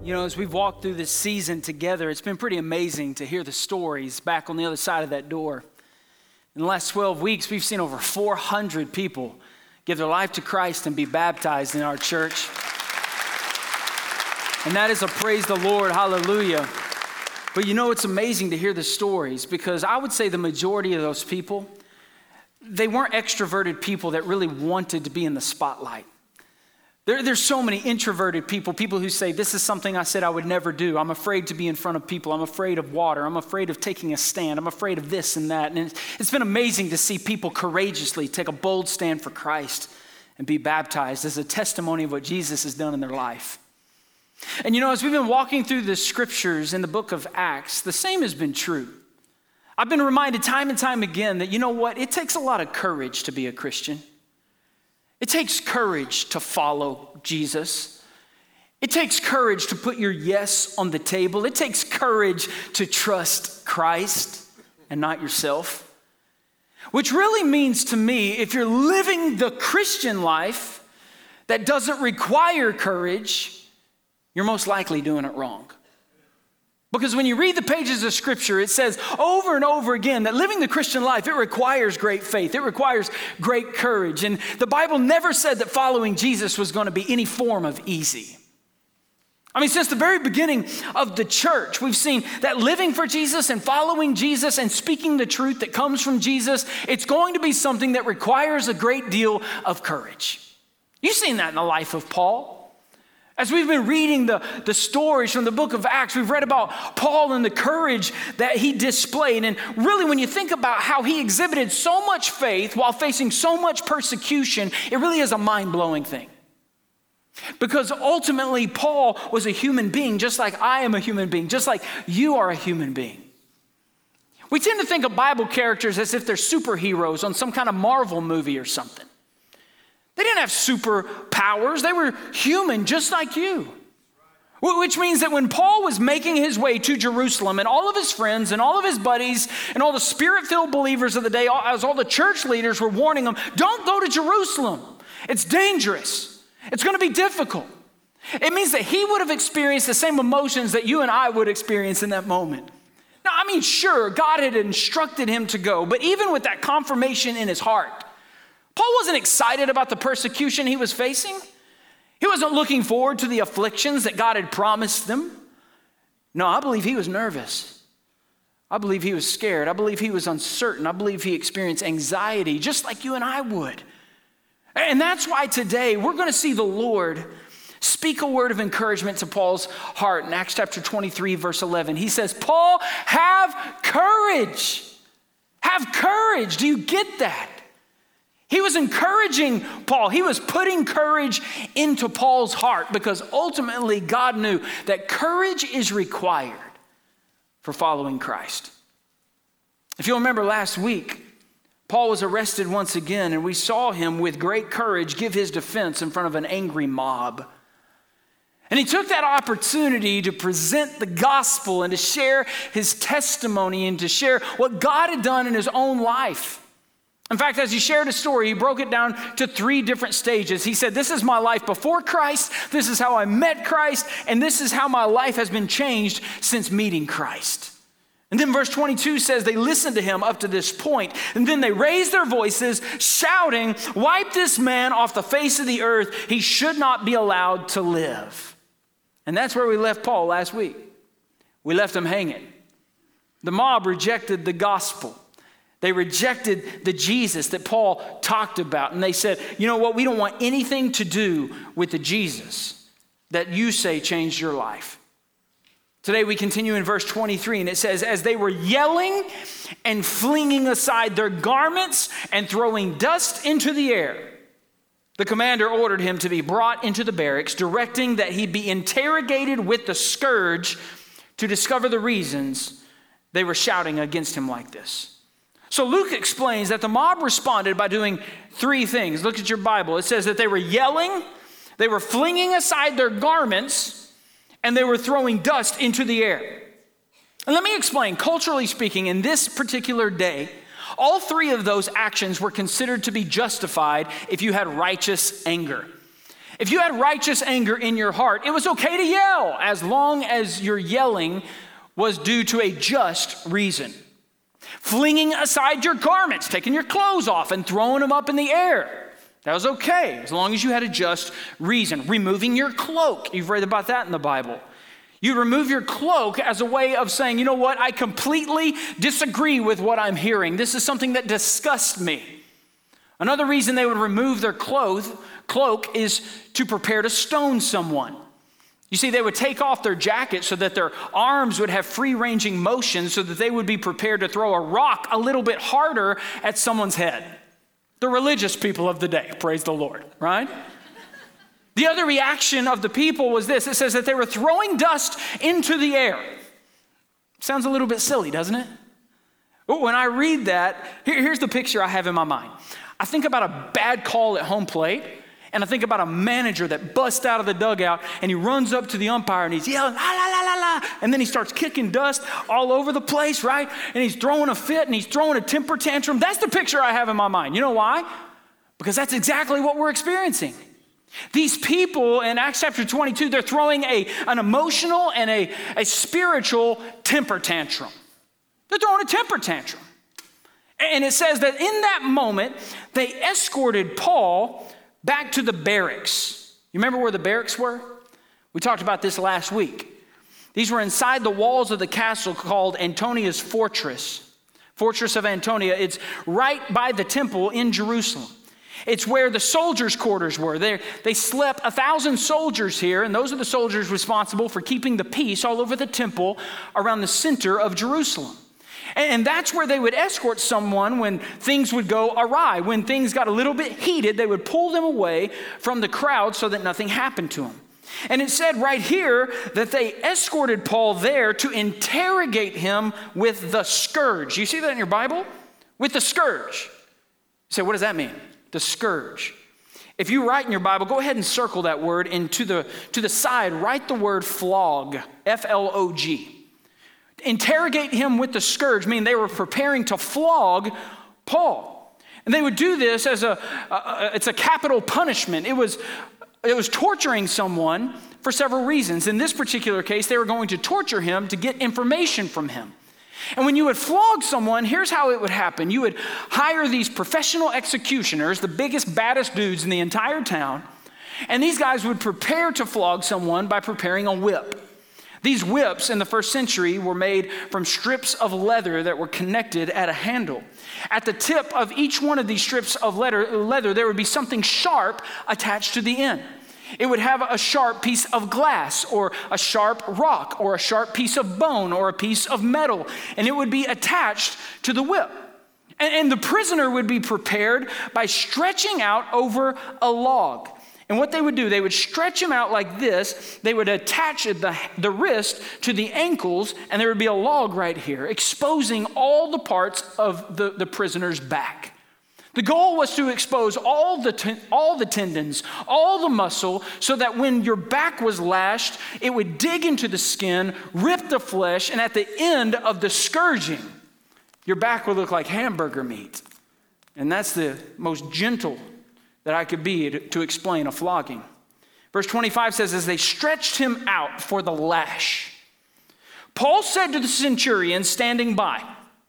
You know, as we've walked through this season together, it's been pretty amazing to hear the stories back on the other side of that door. In the last 12 weeks, we've seen over 400 people give their life to Christ and be baptized in our church. And that is a praise the Lord, hallelujah. But you know, it's amazing to hear the stories because I would say the majority of those people, they weren't extroverted people that really wanted to be in the spotlight. There's so many introverted people who say, this is something I said I would never do. I'm afraid to be in front of people. I'm afraid of water. I'm afraid of taking a stand. I'm afraid of this and that. And it's been amazing to see people courageously take a bold stand for Christ and be baptized as a testimony of what Jesus has done in their life. And you know, as we've been walking through the scriptures in the book of Acts, the same has been true. I've been reminded time and time again that, you know what, it takes a lot of courage to be a Christian. It takes courage to follow Jesus. It takes courage to put your yes on the table. It takes courage to trust Christ and not yourself. Which really means to me, if you're living the Christian life that doesn't require courage, you're most likely doing it wrong. Because when you read the pages of Scripture, it says over and over again that living the Christian life, it requires great faith. It requires great courage. And the Bible never said that following Jesus was going to be any form of easy. I mean, since the very beginning of the church, we've seen that living for Jesus and following Jesus and speaking the truth that comes from Jesus, it's going to be something that requires a great deal of courage. You've seen that in the life of Paul. As we've been reading the stories from the book of Acts, we've read about Paul and the courage that he displayed. And really, when you think about how he exhibited so much faith while facing so much persecution, it really is a mind-blowing thing. Because ultimately, Paul was a human being, just like I am a human being, just like you are a human being. We tend to think of Bible characters as if they're superheroes on some kind of Marvel movie or something. They didn't have superpowers. They were human just like you. Which means that when Paul was making his way to Jerusalem and all of his friends and all of his buddies and all the spirit-filled believers of the day, as all the church leaders were warning him, don't go to Jerusalem. It's dangerous. It's going to be difficult. It means that he would have experienced the same emotions that you and I would experience in that moment. Now, I mean, sure, God had instructed him to go, but even with that confirmation in his heart, Paul wasn't excited about the persecution he was facing. He wasn't looking forward to the afflictions that God had promised them. No, I believe he was nervous. I believe he was scared. I believe he was uncertain. I believe he experienced anxiety just like you and I would. And that's why today we're going to see the Lord speak a word of encouragement to Paul's heart in Acts chapter 23, verse 11. He says, Paul, have courage. Have courage. Do you get that? He was encouraging Paul. He was putting courage into Paul's heart because ultimately God knew that courage is required for following Christ. If you'll remember last week, Paul was arrested once again, and we saw him with great courage give his defense in front of an angry mob. And he took that opportunity to present the gospel and to share his testimony and to share what God had done in his own life. In fact, as he shared his story, he broke it down to 3 different stages. He said, this is my life before Christ, this is how I met Christ, and this is how my life has been changed since meeting Christ. And then verse 22 says they listened to him up to this point, and then they raised their voices, shouting, wipe this man off the face of the earth. He should not be allowed to live. And that's where we left Paul last week. We left him hanging. The mob rejected the gospel. They rejected the Jesus that Paul talked about. And they said, you know what? We don't want anything to do with the Jesus that you say changed your life. Today we continue in verse 23, and it says, as they were yelling and flinging aside their garments and throwing dust into the air, the commander ordered him to be brought into the barracks, directing that he be interrogated with the scourge to discover the reasons they were shouting against him like this. So Luke explains that the mob responded by doing 3 things. Look at your Bible. It says that they were yelling, they were flinging aside their garments, and they were throwing dust into the air. And let me explain, culturally speaking, in this particular day, all 3 of those actions were considered to be justified if you had righteous anger. If you had righteous anger in your heart, it was okay to yell as long as your yelling was due to a just reason. Flinging aside your garments, taking your clothes off and throwing them up in the air, that was okay as long as you had a just reason. Removing your cloak, you've read about that in the Bible. You remove your cloak as a way of saying, you know what, I completely disagree with what I'm hearing. This is something that disgusts me. Another reason they would remove their cloak is to prepare to stone someone. You see, they would take off their jacket so that their arms would have free-ranging motion so that they would be prepared to throw a rock a little bit harder at someone's head. The religious people of the day, praise the Lord, right? The other reaction of the people was this. It says that they were throwing dust into the air. Sounds a little bit silly, doesn't it? But when I read that, here's the picture I have in my mind. I think about a bad call at home plate, and I think about a manager that busts out of the dugout, and he runs up to the umpire, and he's yelling, la, la, la, la, la, and then he starts kicking dust all over the place, right? And he's throwing a fit, and he's throwing a temper tantrum. That's the picture I have in my mind. You know why? Because that's exactly what we're experiencing. These people in Acts chapter 22, they're throwing an emotional and a spiritual temper tantrum. They're throwing a temper tantrum. And it says that in that moment, they escorted Paul back to the barracks. You remember where the barracks were? We talked about this last week. These were inside the walls of the castle called Antonia's Fortress. Fortress of Antonia. It's right by the temple in Jerusalem. It's where the soldiers' quarters were. They slept 1,000 soldiers here, and those are the soldiers responsible for keeping the peace all over the temple around the center of Jerusalem. And that's where they would escort someone when things would go awry. When things got a little bit heated, they would pull them away from the crowd so that nothing happened to them. And it said right here that they escorted Paul there to interrogate him with the scourge. You see that in your Bible? With the scourge. You say, what does that mean? The scourge. If you write in your Bible, go ahead and circle that word, and to the side, write the word flog, F-L-O-G. Interrogate him with the scourge, meaning they were preparing to flog Paul. And they would do this as it's a capital punishment. It was torturing someone for several reasons. In this particular case, they were going to torture him to get information from him. And when you would flog someone, here's how it would happen. You would hire these professional executioners, the biggest, baddest dudes in the entire town, and these guys would prepare to flog someone by preparing a whip. These whips in the first century were made from strips of leather that were connected at a handle. At the tip of each one of these strips of leather, there would be something sharp attached to the end. It would have a sharp piece of glass or a sharp rock or a sharp piece of bone or a piece of metal, and it would be attached to the whip. And the prisoner would be prepared by stretching out over a log. And what they would do, they would stretch him out like this. They would attach the wrist to the ankles, and there would be a log right here, exposing all the parts of the prisoner's back. The goal was to expose all the tendons, all the muscle, so that when your back was lashed, it would dig into the skin, rip the flesh, and at the end of the scourging, your back would look like hamburger meat. And that's the most gentle that I could be to explain a flogging. Verse 25 says, as they stretched him out for the lash, Paul said to the centurion standing by,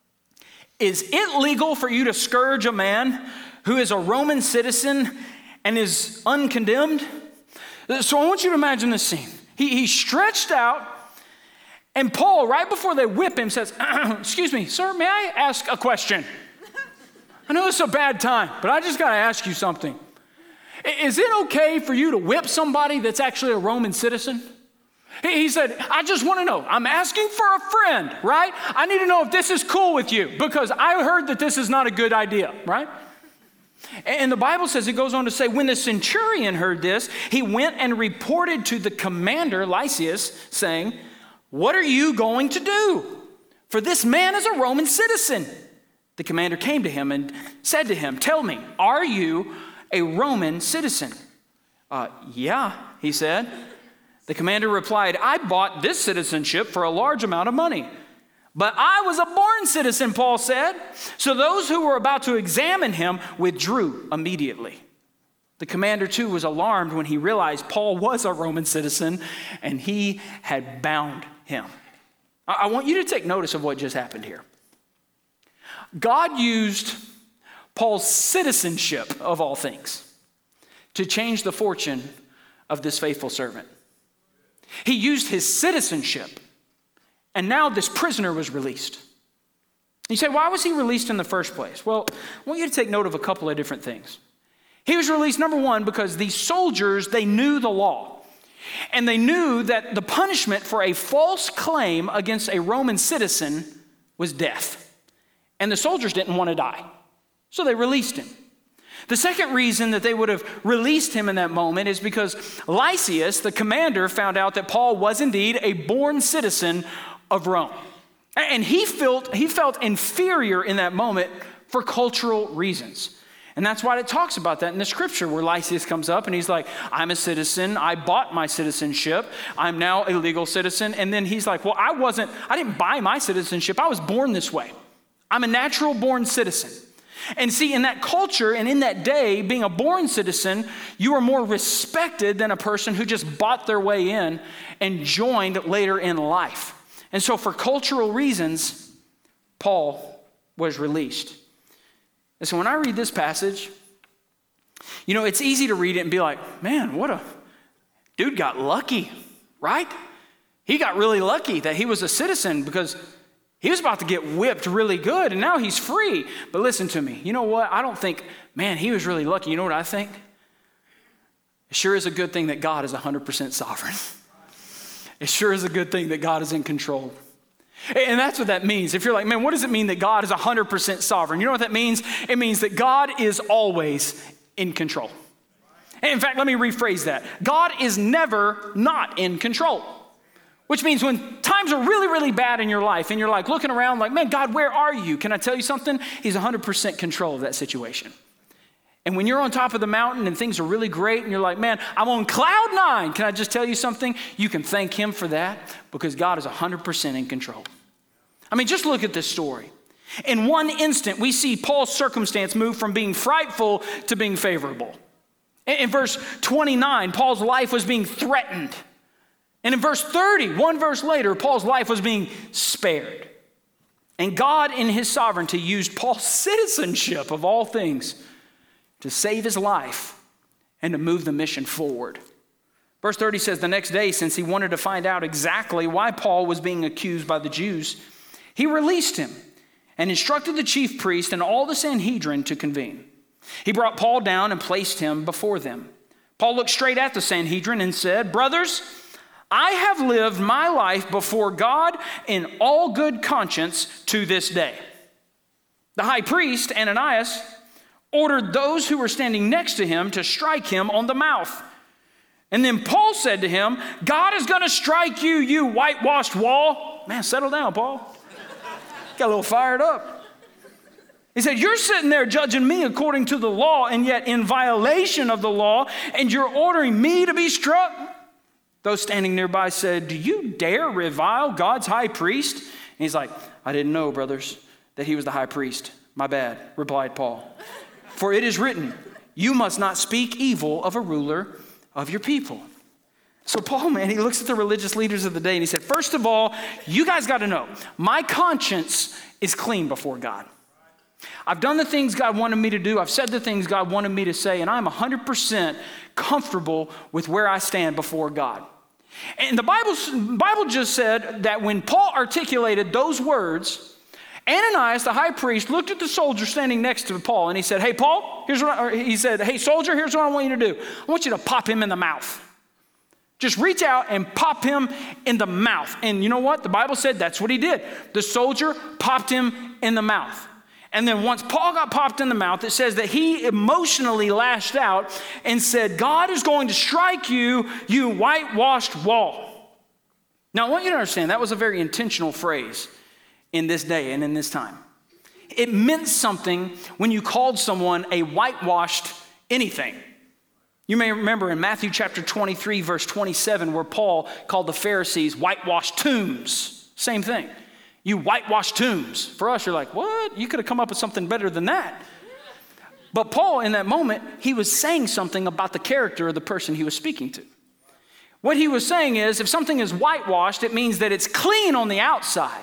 is it legal for you to scourge a man who is a Roman citizen and is uncondemned? So I want you to imagine this scene. He's stretched out, and Paul, right before they whip him, says, excuse me, sir, may I ask a question? I know it's a bad time, but I just got to ask you something. Is it okay for you to whip somebody that's actually a Roman citizen? He said, I just want to know. I'm asking for a friend, right? I need to know if this is cool with you because I heard that this is not a good idea, right? And the Bible says, it goes on to say, when the centurion heard this, he went and reported to the commander, Lysias, saying, what are you going to do? For this man is a Roman citizen. The commander came to him and said to him, tell me, are you a Roman citizen? Yeah, he said. The commander replied, I bought this citizenship for a large amount of money. But I was a born citizen, Paul said. So those who were about to examine him withdrew immediately. The commander, too, was alarmed when he realized Paul was a Roman citizen and he had bound him. I want you to take notice of what just happened here. God used Paul's citizenship, of all things, to change the fortune of this faithful servant. He used his citizenship, and now this prisoner was released. You say, why was he released in the first place? Well, I want you to take note of a couple of different things. He was released, number one, because these soldiers, they knew the law. And they knew that the punishment for a false claim against a Roman citizen was death. And the soldiers didn't want to die. So they released him. The second reason that they would have released him in that moment is because Lysias, the commander, found out that Paul was indeed a born citizen of Rome. And he felt inferior in that moment for cultural reasons. And that's why it talks about that in the scripture where Lysias comes up and he's like, I'm a citizen. I bought my citizenship. I'm now a legal citizen. And then he's like, well, I didn't buy my citizenship. I was born this way. I'm a natural born citizen. And see, in that culture and in that day, being a born citizen, you are more respected than a person who just bought their way in and joined later in life. And so for cultural reasons, Paul was released. And so when I read this passage, it's easy to read it and be like, man, what a dude got lucky, right? He got really lucky that he was a citizen because he was about to get whipped really good and now he's free. But listen to me. You know what? I don't think, man, he was really lucky. You know what I think? It sure is a good thing that God is 100% sovereign. It sure is a good thing that God is in control. And that's what that means. If you're like, man, what does it mean that God is 100% sovereign? You know what that means? It means that God is always in control. And in fact, let me rephrase that. God is never not in control. Which means when times are really, really bad in your life and you're like looking around like, man, God, where are you? Can I tell you something? He's 100% control of that situation. And when you're on top of the mountain and things are really great and you're like, man, I'm on cloud 9. Can I just tell you something? You can thank him for that because God is 100% in control. I mean, just look at this story. In one instant, we see Paul's circumstance move from being frightful to being favorable. In verse 29, Paul's life was being threatened. And in verse 30, one verse later, Paul's life was being spared. And God, in his sovereignty, used Paul's citizenship of all things to save his life and to move the mission forward. Verse 30 says, the next day, since he wanted to find out exactly why Paul was being accused by the Jews, he released him and instructed the chief priest and all the Sanhedrin to convene. He brought Paul down and placed him before them. Paul looked straight at the Sanhedrin and said, brothers, I have lived my life before God in all good conscience to this day. The high priest, Ananias, ordered those who were standing next to him to strike him on the mouth. And then Paul said to him, God is going to strike you, you whitewashed wall. Man, settle down, Paul. Got a little fired up. He said, you're sitting there judging me according to the law and yet in violation of the law, and you're ordering me to be struck? Those standing nearby said, do you dare revile God's high priest? And he's like, I didn't know, brothers, that he was the high priest. My bad, replied Paul. For it is written, you must not speak evil of a ruler of your people. So Paul, man, he looks at the religious leaders of the day and he said, first of all, you guys got to know, my conscience is clean before God. I've done the things God wanted me to do. I've said the things God wanted me to say, and I'm 100% comfortable with where I stand before God. And the Bible just said that when Paul articulated those words, Ananias, the high priest, looked at the soldier standing next to Paul and he said, hey, Paul, he said, hey, soldier, here's what I want you to do. I want you to pop him in the mouth. Just reach out and pop him in the mouth. And you know what? The Bible said that's what he did. The soldier popped him in the mouth. And then once Paul got popped in the mouth, it says that he emotionally lashed out and said, God is going to strike you, you whitewashed wall. Now, I want you to understand that was a very intentional phrase in this day and in this time. It meant something when you called someone a whitewashed anything. You may remember in Matthew chapter 23, verse 27, where Paul called the Pharisees whitewashed tombs. Same thing. You whitewashed tombs. For us, you're like, what? You could have come up with something better than that. But Paul, in that moment, he was saying something about the character of the person he was speaking to. What he was saying is, if something is whitewashed, it means that it's clean on the outside,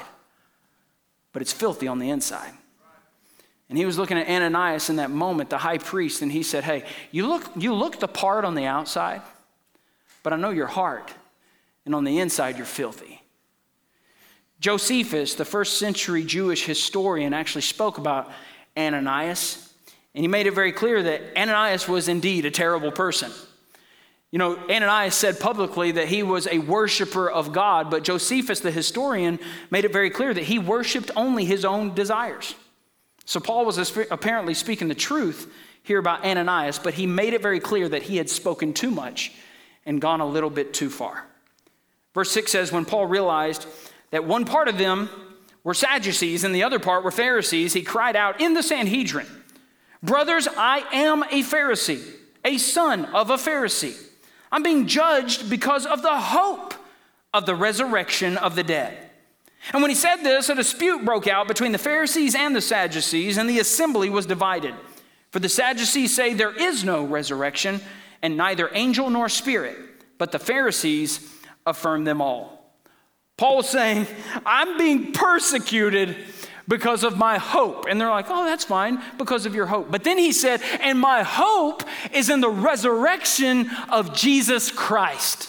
but it's filthy on the inside. And he was looking at Ananias in that moment, the high priest, and he said, hey, you look the part on the outside, but I know your heart, and on the inside you're filthy. Josephus, the first century Jewish historian, actually spoke about Ananias, and he made it very clear that Ananias was indeed a terrible person. You know, Ananias said publicly that he was a worshiper of God, but Josephus, the historian, made it very clear that he worshiped only his own desires. So Paul was apparently speaking the truth here about Ananias, but he made it very clear that he had spoken too much and gone a little bit too far. Verse 6 says, when Paul realized that one part of them were Sadducees and the other part were Pharisees, he cried out in the Sanhedrin, brothers, I am a Pharisee, a son of a Pharisee. I'm being judged because of the hope of the resurrection of the dead. And when he said this, a dispute broke out between the Pharisees and the Sadducees, and the assembly was divided. For the Sadducees say there is no resurrection, and neither angel nor spirit, but the Pharisees affirm them all. Paul was saying, I'm being persecuted because of my hope. And they're like, oh, that's fine, because of your hope. But then he said, and my hope is in the resurrection of Jesus Christ.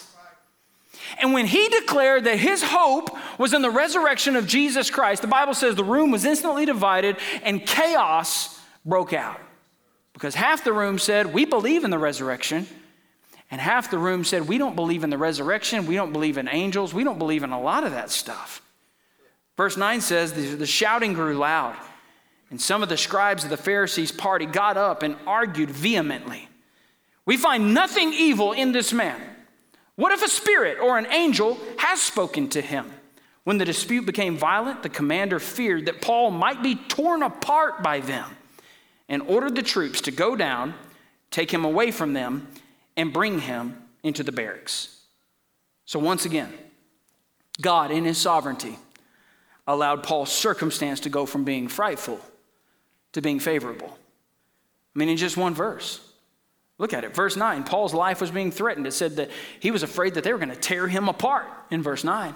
And when he declared that his hope was in the resurrection of Jesus Christ, the Bible says the room was instantly divided and chaos broke out. Because half the room said, we believe in the resurrection. And half the room said, we don't believe in the resurrection. We don't believe in angels. We don't believe in a lot of that stuff. Verse 9 says, the shouting grew loud. And some of the scribes of the Pharisees' party got up and argued vehemently. We find nothing evil in this man. What if a spirit or an angel has spoken to him? When the dispute became violent, the commander feared that Paul might be torn apart by them and ordered the troops to go down, take him away from them, and bring him into the barracks. So once again, God in his sovereignty allowed Paul's circumstance to go from being frightful to being favorable. I mean, in just one verse. Look at it. Verse 9, Paul's life was being threatened. It said that he was afraid that they were going to tear him apart in verse 9.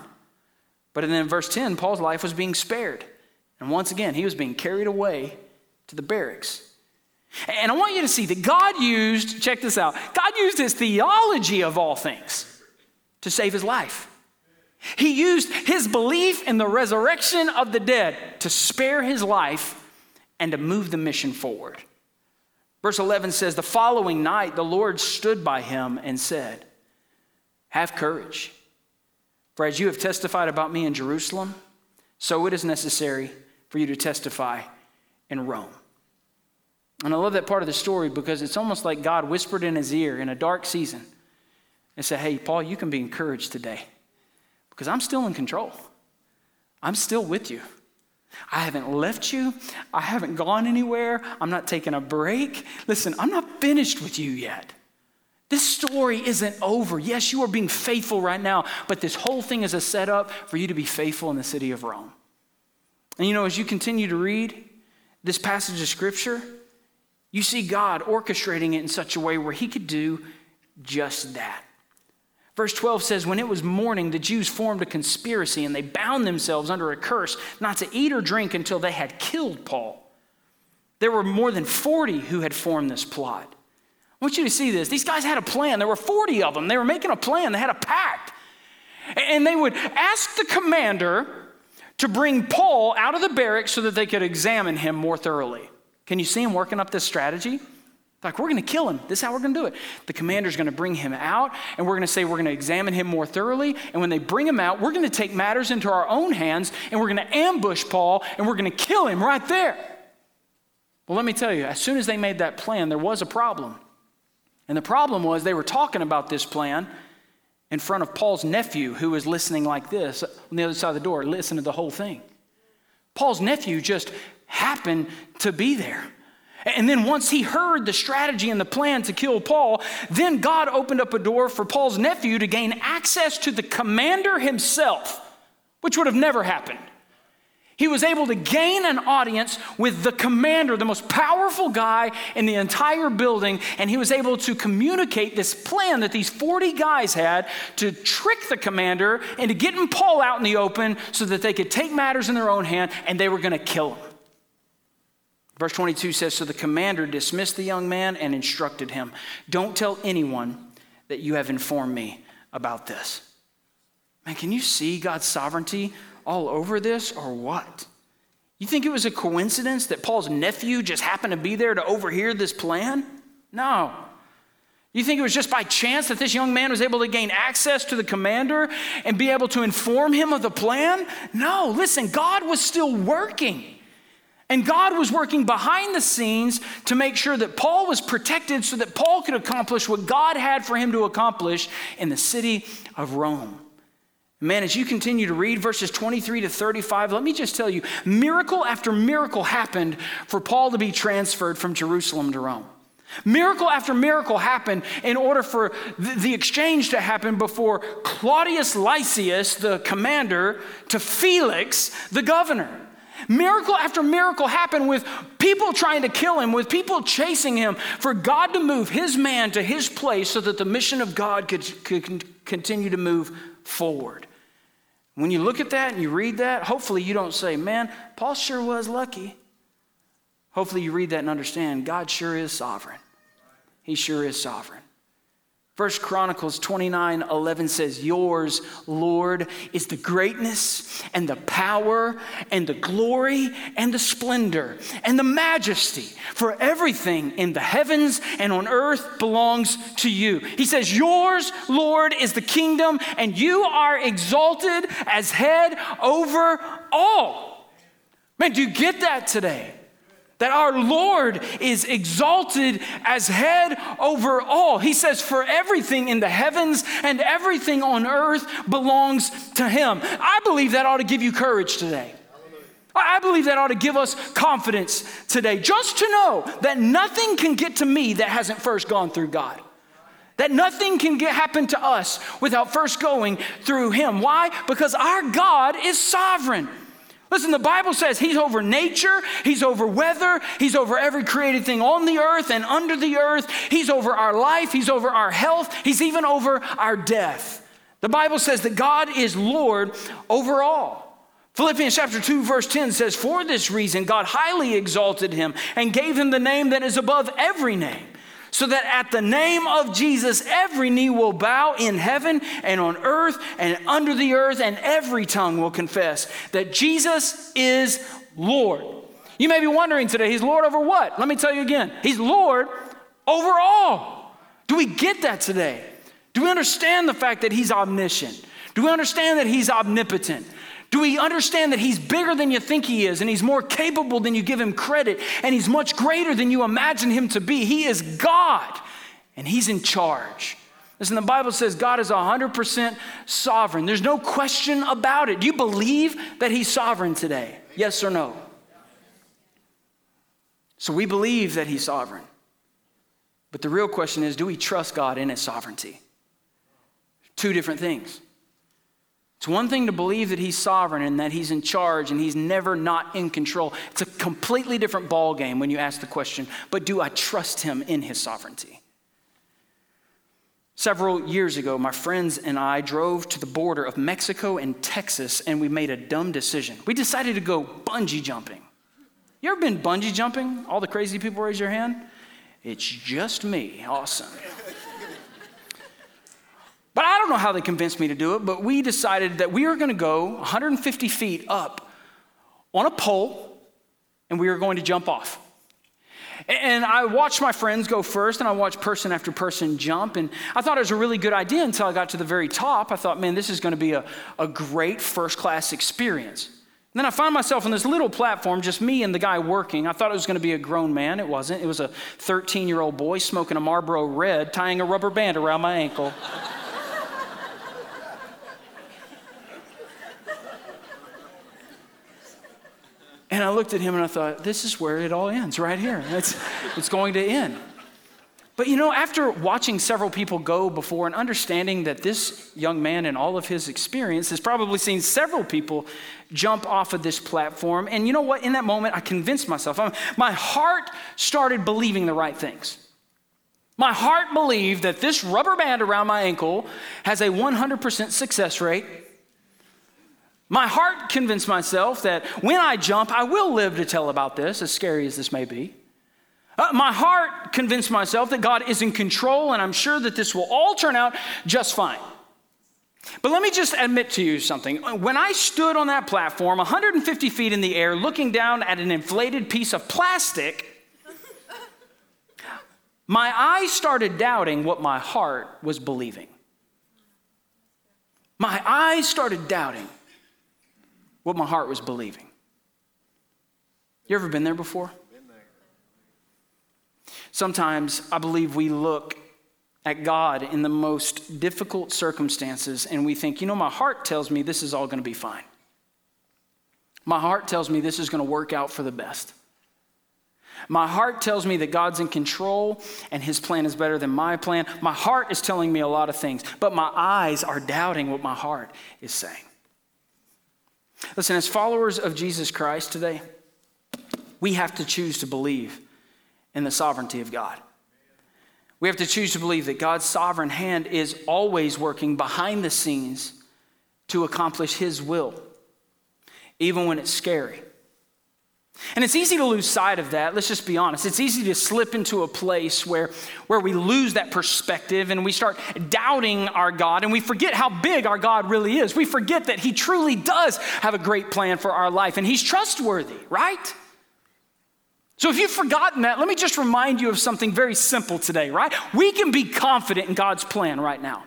But then in verse 10, Paul's life was being spared. And once again, he was being carried away to the barracks. And I want you to see that God used, check this out, God used his theology of all things to save his life. He used his belief in the resurrection of the dead to spare his life and to move the mission forward. Verse 11 says, the following night the Lord stood by him and said, have courage, for as you have testified about me in Jerusalem, so it is necessary for you to testify in Rome. And I love that part of the story because it's almost like God whispered in his ear in a dark season and said, hey, Paul, you can be encouraged today because I'm still in control. I'm still with you. I haven't left you. I haven't gone anywhere. I'm not taking a break. Listen, I'm not finished with you yet. This story isn't over. Yes, you are being faithful right now, but this whole thing is a setup for you to be faithful in the city of Rome. And you know, as you continue to read this passage of scripture, you see God orchestrating it in such a way where he could do just that. Verse 12 says, when it was morning, the Jews formed a conspiracy and they bound themselves under a curse not to eat or drink until they had killed Paul. There were more than 40 who had formed this plot. I want you to see this. These guys had a plan. There were 40 of them. They were making a plan. They had a pact. And they would ask the commander to bring Paul out of the barracks so that they could examine him more thoroughly. Can you see him working up this strategy? Like, we're going to kill him. This is how we're going to do it. The commander's going to bring him out, and we're going to say we're going to examine him more thoroughly. And when they bring him out, we're going to take matters into our own hands, and we're going to ambush Paul, and we're going to kill him right there. Well, let me tell you, as soon as they made that plan, there was a problem. And the problem was they were talking about this plan in front of Paul's nephew, who was listening like this on the other side of the door, listening to the whole thing. Paul's nephew just happened to be there. And then once he heard the strategy and the plan to kill Paul, then God opened up a door for Paul's nephew to gain access to the commander himself, which would have never happened. He was able to gain an audience with the commander, the most powerful guy in the entire building, and he was able to communicate this plan that these 40 guys had to trick the commander into getting Paul out in the open so that they could take matters in their own hand, and they were going to kill him. Verse 22 says, so the commander dismissed the young man and instructed him, don't tell anyone that you have informed me about this. Man, can you see God's sovereignty all over this, or what? You think it was a coincidence that Paul's nephew just happened to be there to overhear this plan? No. You think it was just by chance that this young man was able to gain access to the commander and be able to inform him of the plan? No, listen, God was still working. And God was working behind the scenes to make sure that Paul was protected so that Paul could accomplish what God had for him to accomplish in the city of Rome. Man, as you continue to read verses 23 to 35, let me just tell you, miracle after miracle happened for Paul to be transferred from Jerusalem to Rome. Miracle after miracle happened in order for the exchange to happen before Claudius Lysias, the commander, to Felix, the governor. Miracle after miracle happened with people trying to kill him, with people chasing him, for God to move his man to his place so that the mission of God could continue to move forward. When you look at that and you read that, hopefully you don't say, man, Paul sure was lucky. Hopefully you read that and understand God sure is sovereign. He sure is sovereign. 1 Chronicles 29:11 says, yours, Lord, is the greatness and the power and the glory and the splendor and the majesty, for everything in the heavens and on earth belongs to you. He says, yours, Lord, is the kingdom, and you are exalted as head over all. Man, do you get that today? That our Lord is exalted as head over all. He says, for everything in the heavens and everything on earth belongs to him. I believe that ought to give you courage today. I believe that ought to give us confidence today. Just to know that nothing can get to me that hasn't first gone through God. That nothing can happen to us without first going through him. Why? Because our God is sovereign. Listen, the Bible says he's over nature, he's over weather, he's over every created thing on the earth and under the earth. He's over our life, he's over our health, he's even over our death. The Bible says that God is Lord over all. Philippians chapter 2 verse 10 says, for this reason God highly exalted him and gave him the name that is above every name, so that at the name of Jesus, every knee will bow in heaven and on earth and under the earth, and every tongue will confess that Jesus is Lord. You may be wondering today, he's Lord over what? Let me tell you again. He's Lord over all. Do we get that today? Do we understand the fact that he's omniscient? Do we understand that he's omnipotent? Do we understand that he's bigger than you think he is, and he's more capable than you give him credit, and he's much greater than you imagine him to be? He is God, and he's in charge. Listen, the Bible says God is 100% sovereign. There's no question about it. Do you believe that he's sovereign today? Yes or no? So we believe that he's sovereign. But the real question is, do we trust God in his sovereignty? Two different things. It's one thing to believe that he's sovereign and that he's in charge and he's never not in control. It's a completely different ball game when you ask the question, but do I trust him in his sovereignty? Several years ago, my friends and I drove to the border of Mexico and Texas, and we made a dumb decision. We decided to go bungee jumping. You ever been bungee jumping? All the crazy people raise your hand. It's just me. Awesome. But I don't know how they convinced me to do it, but we decided that we were going to go 150 feet up on a pole, and we were going to jump off. And I watched my friends go first, and I watched person after person jump, and I thought it was a really good idea until I got to the very top. I thought, man, this is going to be a great first-class experience. And then I found myself on this little platform, just me and the guy working. I thought it was going to be a grown man. It wasn't. It was a 13-year-old boy smoking a Marlboro Red, tying a rubber band around my ankle. And I looked at him and I thought, this is where it all ends, right here. It's going to end. But after watching several people go before and understanding that this young man and all of his experience has probably seen several people jump off of this platform. And you know what? In that moment, I convinced myself. My heart started believing the right things. My heart believed that this rubber band around my ankle has a 100% success rate. My heart convinced myself that when I jump, I will live to tell about this, as scary as this may be. My heart convinced myself that God is in control, and I'm sure that this will all turn out just fine. But let me just admit to you something. When I stood on that platform, 150 feet in the air, looking down at an inflated piece of plastic, my eyes started doubting what my heart was believing. My eyes started doubting what my heart was believing. You ever been there before? Sometimes I believe we look at God in the most difficult circumstances and we think, my heart tells me this is all going to be fine. My heart tells me this is going to work out for the best. My heart tells me that God's in control and his plan is better than my plan. My heart is telling me a lot of things, but my eyes are doubting what my heart is saying. Listen, as followers of Jesus Christ today, we have to choose to believe in the sovereignty of God. We have to choose to believe that God's sovereign hand is always working behind the scenes to accomplish his will, even when it's scary. And it's easy to lose sight of that. Let's just be honest. It's easy to slip into a place where we lose that perspective and we start doubting our God and we forget how big our God really is. We forget that he truly does have a great plan for our life and he's trustworthy, right? So if you've forgotten that, let me just remind you of something very simple today, right? We can be confident in God's plan right now.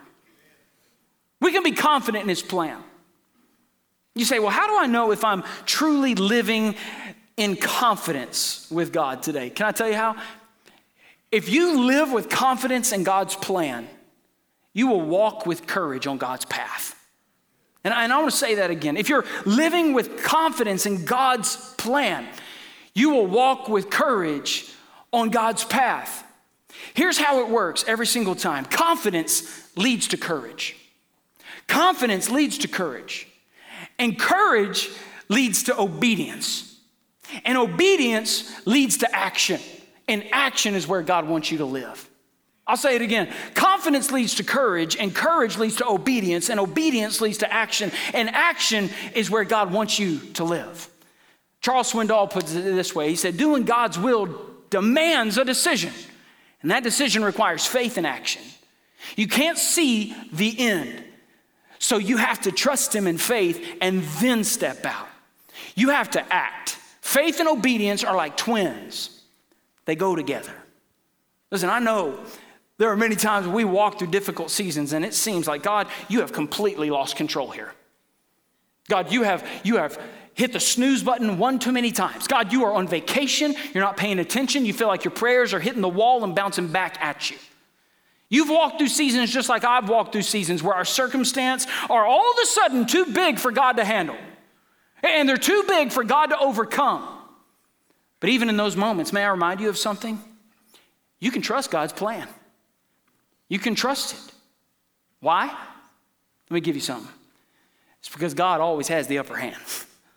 We can be confident in his plan. You say, well, how do I know if I'm truly living in confidence with God today? Can I tell you how? If you live with confidence in God's plan, you will walk with courage on God's path. And I want to say that again. If you're living with confidence in God's plan, you will walk with courage on God's path. Here's how it works every single time. Confidence leads to courage. Confidence leads to courage. And courage leads to obedience. And obedience leads to action. And action is where God wants you to live. I'll say it again. Confidence leads to courage, and courage leads to obedience, and obedience leads to action. And action is where God wants you to live. Charles Swindoll puts it this way. He said, doing God's will demands a decision. And that decision requires faith and action. You can't see the end. So you have to trust him in faith and then step out. You have to act. Faith and obedience are like twins. They go together. Listen, I know there are many times we walk through difficult seasons and it seems like, God, you have completely lost control here. God, you have hit the snooze button one too many times. God, you are on vacation. You're not paying attention. You feel like your prayers are hitting the wall and bouncing back at you. You've walked through seasons just like I've walked through seasons where our circumstance are all of a sudden too big for God to handle. And they're too big for God to overcome. But even in those moments, may I remind you of something? You can trust God's plan. You can trust it. Why? Let me give you something. It's because God always has the upper hand.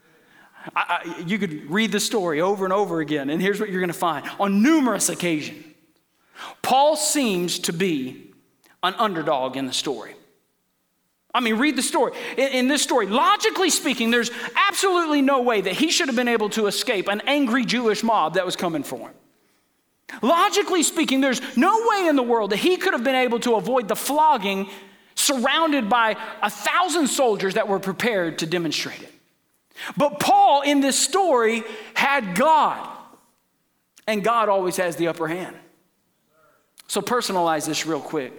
You could read the story over and over again, and here's what you're going to find. On numerous occasions, Paul seems to be an underdog in the story. I mean, read the story. In this story, logically speaking, there's absolutely no way that he should have been able to escape an angry Jewish mob that was coming for him. Logically speaking, there's no way in the world that he could have been able to avoid the flogging surrounded by 1,000 soldiers that were prepared to demonstrate it. But Paul, in this story, had God. And God always has the upper hand. So personalize this real quick.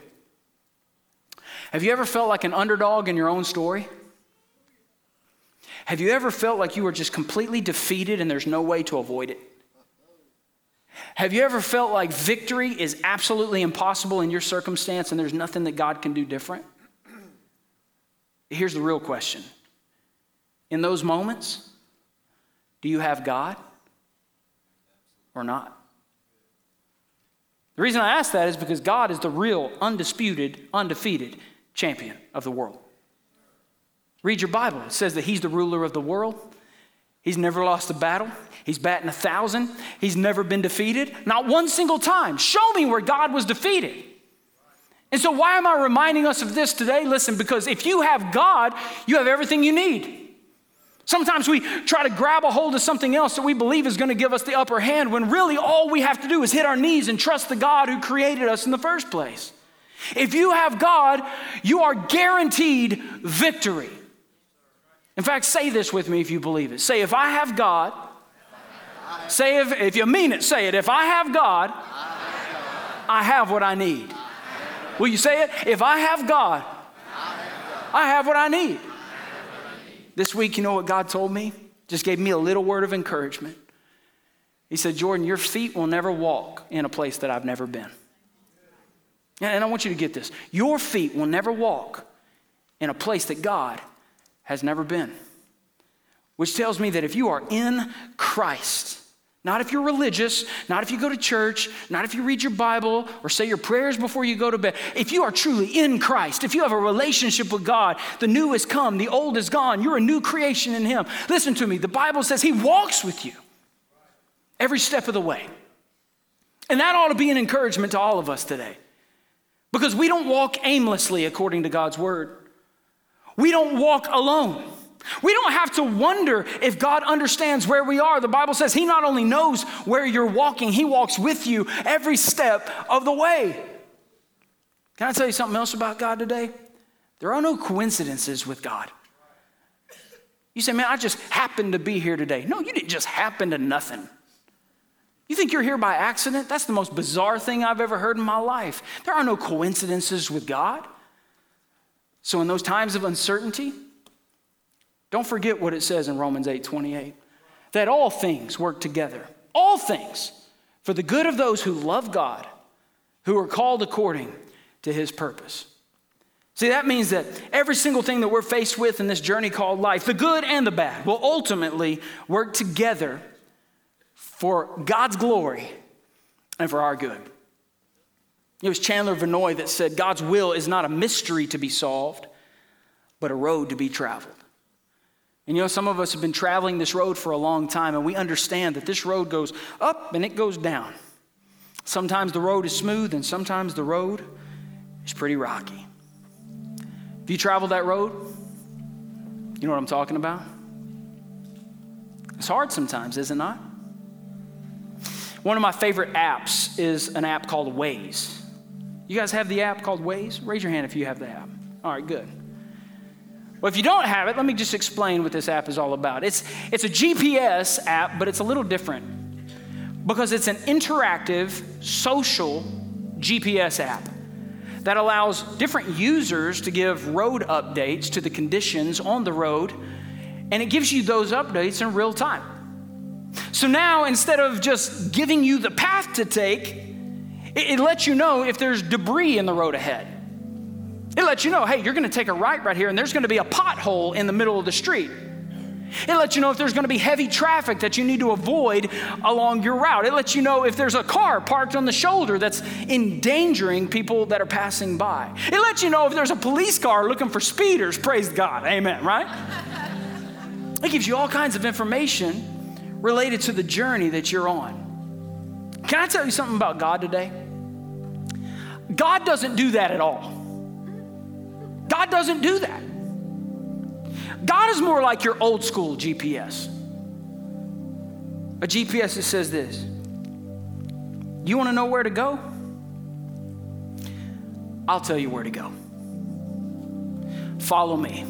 Have you ever felt like an underdog in your own story? Have you ever felt like you were just completely defeated and there's no way to avoid it? Have you ever felt like victory is absolutely impossible in your circumstance and there's nothing that God can do different? Here's the real question. In those moments, do you have God or not? The reason I ask that is because God is the real, undisputed, undefeated champion of the world. Read your Bible. It says that he's the ruler of the world. He's never lost a battle. He's batting 1,000. He's never been defeated. Not one single time. Show me where God was defeated. And so why am I reminding us of this today? Listen, because if you have God, you have everything you need. Sometimes we try to grab a hold of something else that we believe is going to give us the upper hand when really all we have to do is hit our knees and trust the God who created us in the first place. If you have God, you are guaranteed victory. In fact, say this with me if you believe it. Say, if I have God, say if you mean it, say it. If I have God, I have what I need. Will you say it? If I have God, I have what I need. This week, you know what God told me? Just gave me a little word of encouragement. He said, Jordan, your feet will never walk in a place that I've never been. And I want you to get this. Your feet will never walk in a place that God has never been. Which tells me that if you are in Christ, not if you're religious, not if you go to church, not if you read your Bible or say your prayers before you go to bed. If you are truly in Christ, if you have a relationship with God, the new has come, the old is gone. You're a new creation in him. Listen to me. The Bible says he walks with you every step of the way. And that ought to be an encouragement to all of us today. Because we don't walk aimlessly according to God's word. We don't walk alone. We don't have to wonder if God understands where we are. The Bible says he not only knows where you're walking, he walks with you every step of the way. Can I tell you something else about God today? There are no coincidences with God. You say, man, I just happened to be here today. No, you didn't just happen to nothing. You think you're here by accident? That's the most bizarre thing I've ever heard in my life. There are no coincidences with God. So in those times of uncertainty, don't forget what it says in Romans 8:28, that all things work together, all things, for the good of those who love God, who are called according to his purpose. See, that means that every single thing that we're faced with in this journey called life, the good and the bad, will ultimately work together for God's glory and for our good. It was Chandler Vinoy that said, God's will is not a mystery to be solved, but a road to be traveled. And you know, some of us have been traveling this road for a long time, and we understand that this road goes up and it goes down. Sometimes the road is smooth, and sometimes the road is pretty rocky. Have you traveled that road? You know what I'm talking about? It's hard sometimes, is it not? One of my favorite apps is an app called Waze. You guys have the app called Waze? Raise your hand if you have the app. All right, good. Well, if you don't have it, let me just explain what this app is all about. It's a GPS app, but it's a little different because it's an interactive, social GPS app that allows different users to give road updates to the conditions on the road, and it gives you those updates in real time. So now, instead of just giving you the path to take, it lets you know if there's debris in the road ahead. It lets you know, hey, you're going to take a right here, and there's going to be a pothole in the middle of the street. It lets you know if there's going to be heavy traffic that you need to avoid along your route. It lets you know if there's a car parked on the shoulder that's endangering people that are passing by. It lets you know if there's a police car looking for speeders. Praise God. Amen, right? It gives you all kinds of information related to the journey that you're on. Can I tell you something about God today? God doesn't do that at all. God doesn't do that. God is more like your old school GPS. A GPS that says this: you want to know where to go? I'll tell you where to go. Follow me.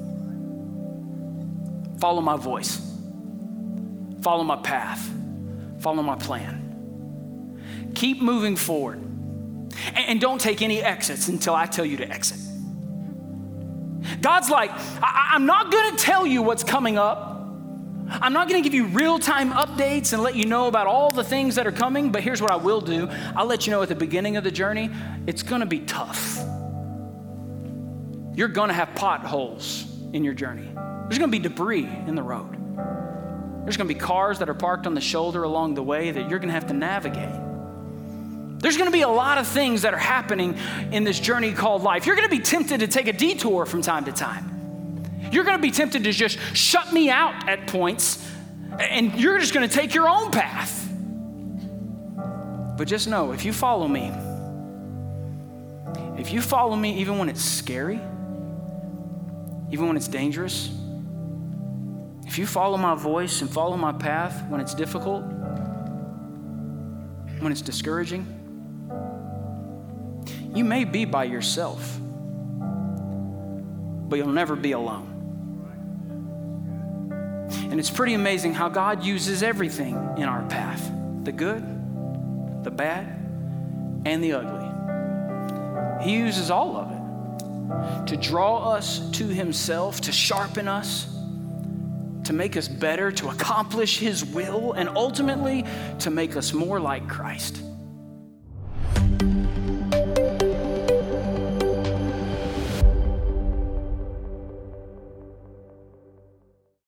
Follow my voice. Follow my path. Follow my plan. Keep moving forward. And don't take any exits until I tell you to exit. God's like, I'm not going to tell you what's coming up. I'm not going to give you real-time updates and let you know about all the things that are coming, but here's what I will do. I'll let you know at the beginning of the journey, it's going to be tough. You're going to have potholes in your journey. There's going to be debris in the road. There's going to be cars that are parked on the shoulder along the way that you're going to have to navigate. There's going to be a lot of things that are happening in this journey called life. You're going to be tempted to take a detour from time to time. You're going to be tempted to just shut me out at points, and you're just going to take your own path. But just know, if you follow me even when it's scary, even when it's dangerous, if you follow my voice and follow my path when it's difficult, when it's discouraging, you may be by yourself, but you'll never be alone. And it's pretty amazing how God uses everything in our path, the good, the bad, and the ugly. He uses all of it to draw us to himself, to sharpen us, to make us better, to accomplish his will, and ultimately to make us more like Christ.